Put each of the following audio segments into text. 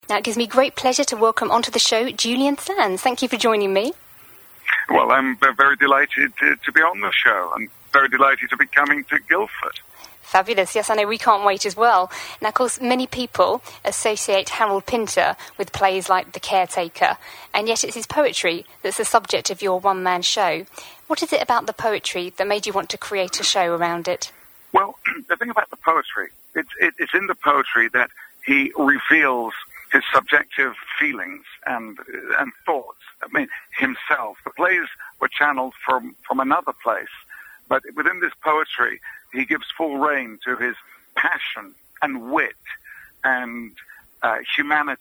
Now, it gives me great pleasure to welcome onto the show Julian Sands. Thank you for joining me. Well, I'm very delighted to be on the show and very delighted to be coming to Guildford. Fabulous. Yes, I know we can't wait as well. Now, of course, many people associate Harold Pinter with plays like The Caretaker, and yet it's his poetry that's the subject of your one-man show. What is it about the poetry that made you want to create a show around it? Well, the thing about the poetry, it's in the poetry that he reveals his subjective feelings and thoughts. I mean, himself. The plays were channeled from another place, but within this poetry, he gives full rein to his passion and wit and humanity.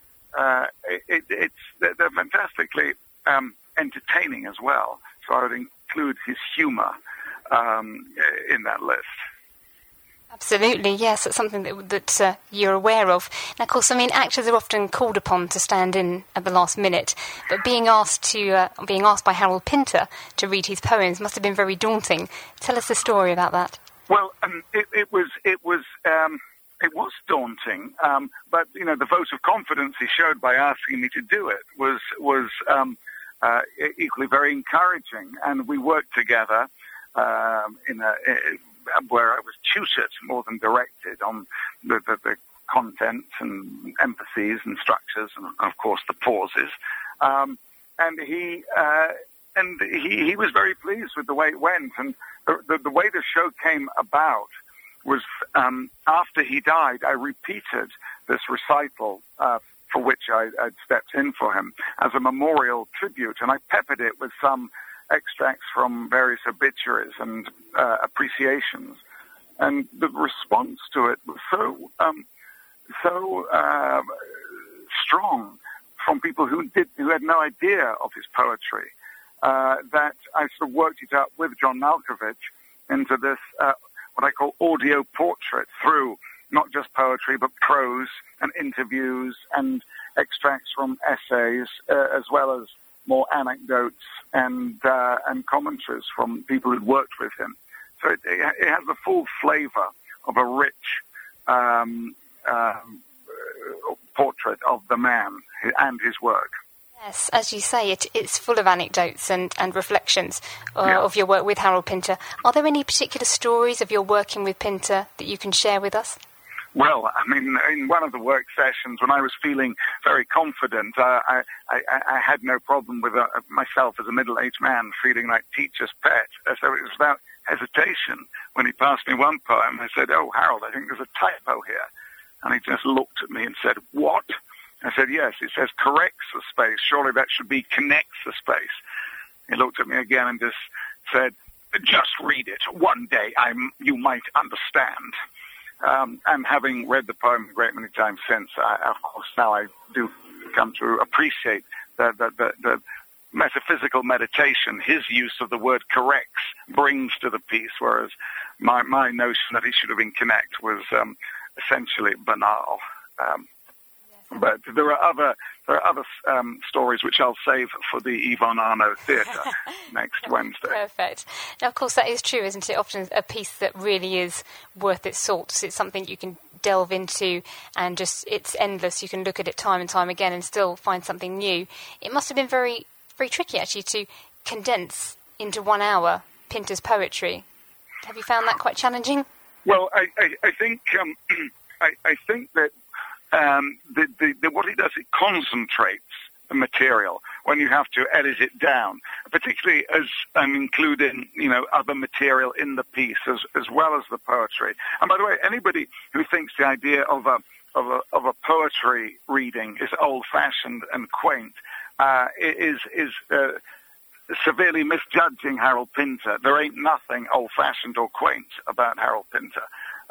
They're fantastically entertaining as well. So I would include his humour in that list. Absolutely, yes. It's something that you're aware of. Now, of course, I mean, actors are often called upon to stand in at the last minute, but being asked by Harold Pinter to read his poems must have been very daunting. Tell us a story about that. Well, it was daunting, but you know, the vote of confidence he showed by asking me to do it was equally very encouraging, and we worked together where I was tutored more than directed on the content and emphases and structures and of course the pauses. And he was very pleased with the way it went. And the way the show came about was after he died, I repeated this recital for which I'd stepped in for him as a memorial tribute, and I peppered it with some extracts from various obituaries and appreciations, and the response to it was so strong from people who had no idea of his poetry that I sort of worked it out with John Malkovich into this what I call audio portrait through not just poetry but prose and interviews and extracts from essays as well as more anecdotes and commentaries from people who'd worked with him. So it has the full flavour of a rich portrait of the man and his work. Yes, as you say, it's full of anecdotes and reflections of your work with Harold Pinter. Are there any particular stories of your working with Pinter that you can share with us? Well, I mean, in one of the work sessions, when I was feeling very confident, I had no problem with myself as a middle-aged man feeling like teacher's pet. So it was without hesitation. When he passed me one poem, I said, "Oh, Harold, I think there's a typo here." And he just looked at me and said, "What?" I said, "Yes, it says corrects the space. Surely that should be connects the space." He looked at me again and just said, "Just read it. One day you might understand." And having read the poem a great many times since, of course, now I do come to appreciate the metaphysical meditation his use of the word corrects brings to the piece, whereas my notion that it should have been connect was essentially banal. But there are other stories which I'll save for the Yvonne Arnaud Theatre next Wednesday. Perfect. Now, of course, that is true, isn't it? Often a piece that really is worth its salt. It's something you can delve into and it's endless. You can look at it time and time again and still find something new. It must have been very, very tricky, actually, to condense into 1 hour Pinter's poetry. Have you found that quite challenging? Well, I think I think that what it does, it concentrates the material when you have to edit it down, particularly as I'm including, other material in the piece as well as the poetry. And by the way, anybody who thinks the idea of a poetry reading is old-fashioned and quaint is severely misjudging Harold Pinter. There ain't nothing old-fashioned or quaint about Harold Pinter.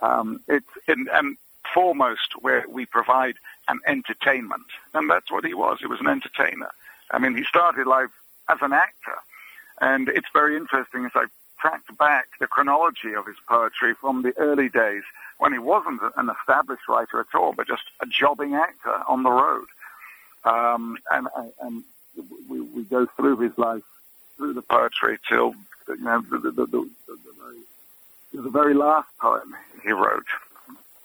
And foremost, where we provide an entertainment, and that's what he was. He was an entertainer. I mean, he started life as an actor, and it's very interesting as I tracked back the chronology of his poetry from the early days when he wasn't an established writer at all, but just a jobbing actor on the road. And we go through his life, through the poetry till the very last poem he wrote.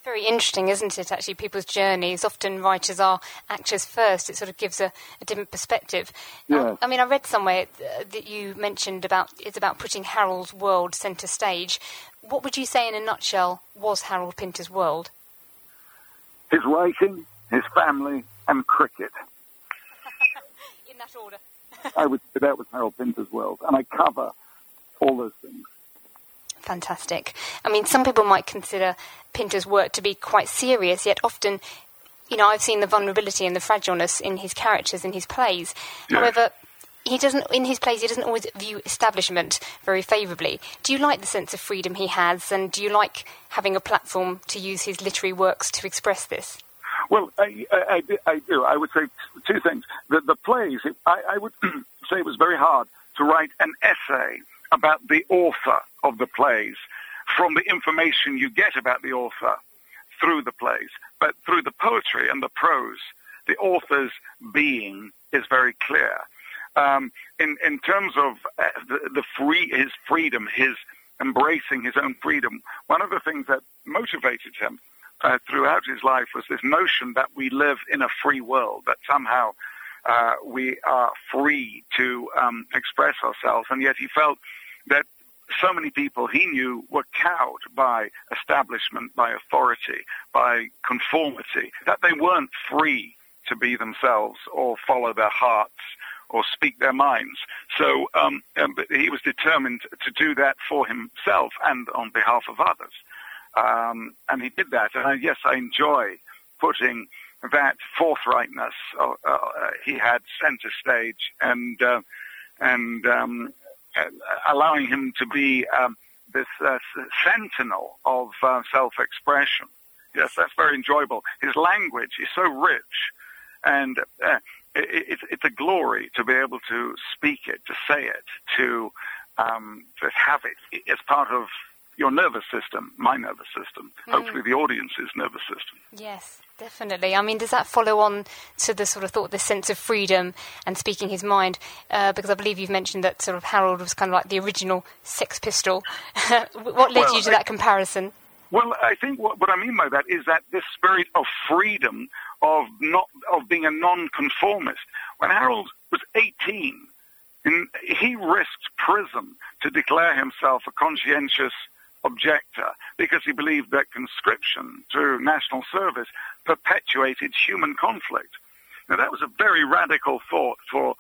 very interesting, isn't it, actually, people's journeys. Often writers are actors first. It sort of gives a different perspective. Yeah. I mean, I read somewhere that you mentioned it's about putting Harold's world centre stage. What would you say, in a nutshell, was Harold Pinter's world? His writing, his family, and cricket. In that order. I would say that was Harold Pinter's world, and I cover all those things. Fantastic. I mean, some people might consider Pinter's work to be quite serious, yet often, I've seen the vulnerability and the fragileness in his characters in his plays. Yeah. However, he doesn't always view establishment very favourably. Do you like the sense of freedom he has, and do you like having a platform to use his literary works to express this? Well, I do. I would say two things. The plays, I would say it was very hard to write an essay about the author of the plays from the information you get about the author through the plays. But through the poetry and the prose, the author's being is very clear. In terms of his freedom, his embracing his own freedom, one of the things that motivated him throughout his life was this notion that we live in a free world, that somehow we are free to express ourselves, and yet he felt that so many people he knew were cowed by establishment, by authority, by conformity, that they weren't free to be themselves or follow their hearts or speak their minds. So he was determined to do that for himself and on behalf of others. And he did that. And yes, I enjoy putting that forthrightness he had center stage and allowing him to be this sentinel of self-expression. Yes, that's very enjoyable. His language is so rich, and it's a glory to be able to speak it, to say it, to have it as part of your nervous system, my nervous system, hopefully the audience's nervous system. Yes, definitely. I mean, does that follow on to the sort of thought, the sense of freedom and speaking his mind? Because I believe you've mentioned that sort of Harold was kind of like the original Sex Pistol. What led you to that comparison? Well, I think what I mean by that is that this spirit of freedom, of being a non-conformist. When Harold was 18, he risked prison to declare himself a conscientious objector because he believed that conscription through national service perpetuated human conflict. Now, that was a very radical thought for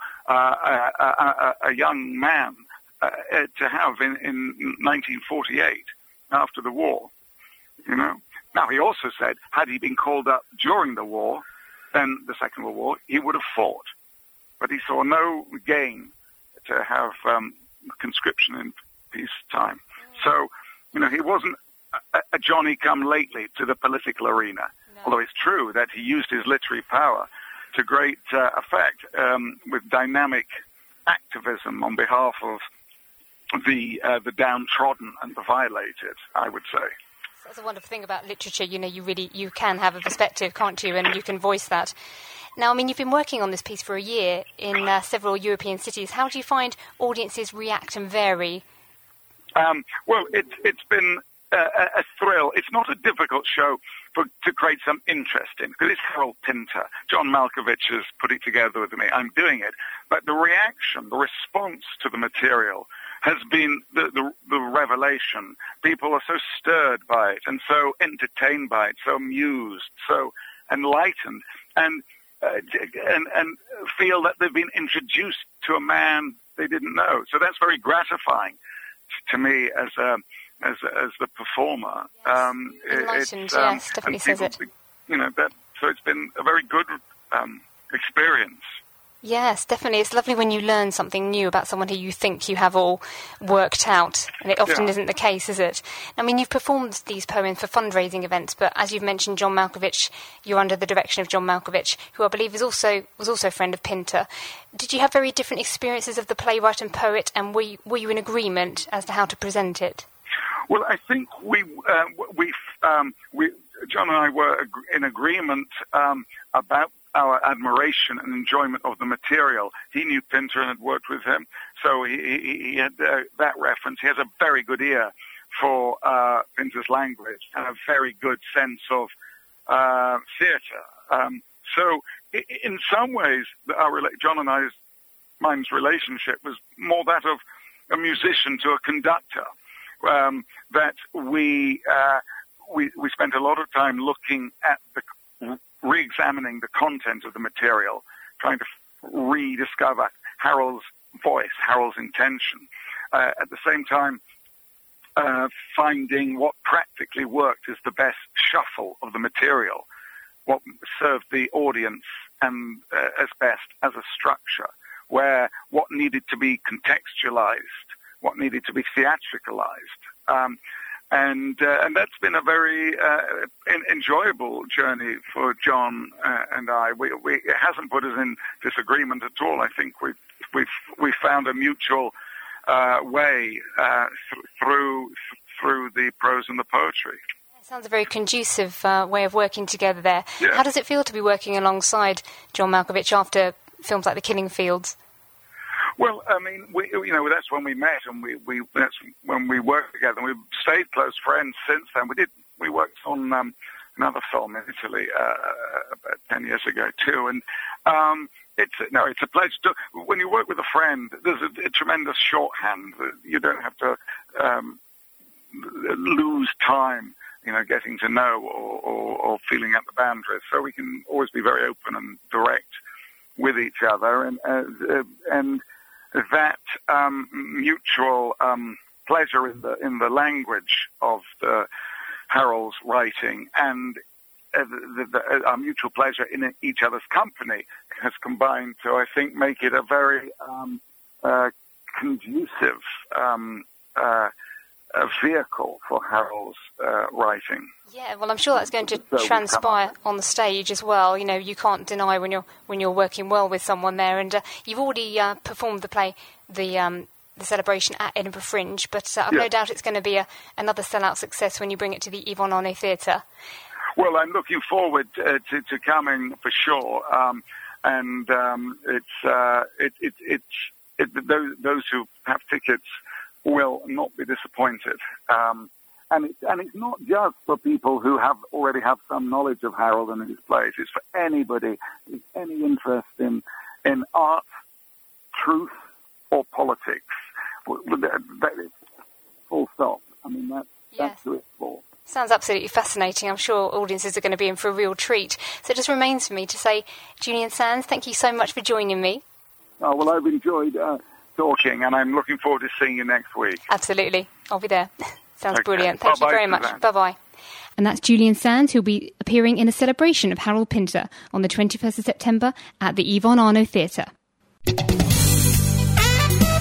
a young man to have in 1948 after the war. Now, he also said, had he been called up during the war, then the Second World War, he would have fought. But he saw no gain to have conscription in peacetime. So, he wasn't a Johnny-come-lately to the political arena, although it's true that he used his literary power to great effect with dynamic activism on behalf of the downtrodden and the violated, I would say. That's a wonderful thing about literature. You can have a perspective, can't you? And you can voice that. Now, I mean, you've been working on this piece for a year in several European cities. How do you find audiences react and vary? Well, it's been a thrill. It's not a difficult show to create some interest in, because it's Harold Pinter. John Malkovich has put it together with me. I'm doing it. But the reaction, the response to the material has been the revelation. People are so stirred by it and so entertained by it, so amused, so enlightened, and feel that they've been introduced to a man they didn't know. So that's very gratifying to me as the performer. Enlightened, yes, definitely says it. So it's been a very good experience. Yes, definitely. It's lovely when you learn something new about someone who you think you have all worked out, and it often isn't the case, is it? I mean, you've performed these poems for fundraising events, but as you've mentioned, John Malkovich, you're under the direction of John Malkovich, who I believe was also a friend of Pinter. Did you have very different experiences of the playwright and poet, and were you in agreement as to how to present it? Well, I think John and I were in agreement about our admiration and enjoyment of the material. He knew Pinter and had worked with him, so he had that reference. He has a very good ear for Pinter's language and a very good sense of theatre. So in some ways, John and mine's relationship was more that of a musician to a conductor. That we spent a lot of time looking at re-examining the content of the material, trying to rediscover Harold's voice, Harold's intention. At the same time, finding what practically worked as the best shuffle of the material, what served the audience and as best as a structure, where what needed to be contextualized, what needed to be theatricalized. And that's been a very enjoyable journey for John and I. It hasn't put us in disagreement at all. I think we've found a mutual way through the prose and the poetry. It sounds a very conducive way of working together there. Yeah. How does it feel to be working alongside John Malkovich after films like The Killing Fields? Well, I mean, that's when we met, and that's when we worked together, and we've stayed close friends since then. We worked on another film in Italy about 10 years ago too, and it's a pleasure. When you work with a friend, there's a tremendous shorthand. You don't have to lose time, getting to know or feeling out the boundaries. So we can always be very open and direct with each other, and that mutual pleasure in the language of Harold's writing and our mutual pleasure in each other's company has combined to, I think, make it a very conducive vehicle for Harold's writing. Yeah, well, I'm sure that's going to transpire on the stage as well. You can't deny when you're working well with someone there. And you've already performed the play, the celebration at Edinburgh Fringe, but I've no doubt it's going to be another sellout success when you bring it to the Yvonne Arnaud Theatre. Well, I'm looking forward to coming for sure, and those who have tickets will not be disappointed. And it's not just for people who already have some knowledge of Harold and his plays. It's for anybody with any interest in art, truth, or politics. Full stop. I mean, that's who it's for. Sounds absolutely fascinating. I'm sure audiences are going to be in for a real treat. So it just remains for me to say, Julian Sands, thank you so much for joining me. Oh, well, I've enjoyed talking, and I'm looking forward to seeing you next week. Absolutely. I'll be there. Sounds okay. Brilliant. Thank you very much. Bye-bye. And that's Julian Sands, who'll be appearing in a celebration of Harold Pinter on the 21st of September at the Yvonne Arnaud Theatre.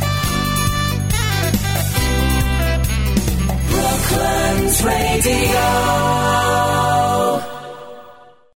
Brooklands Radio.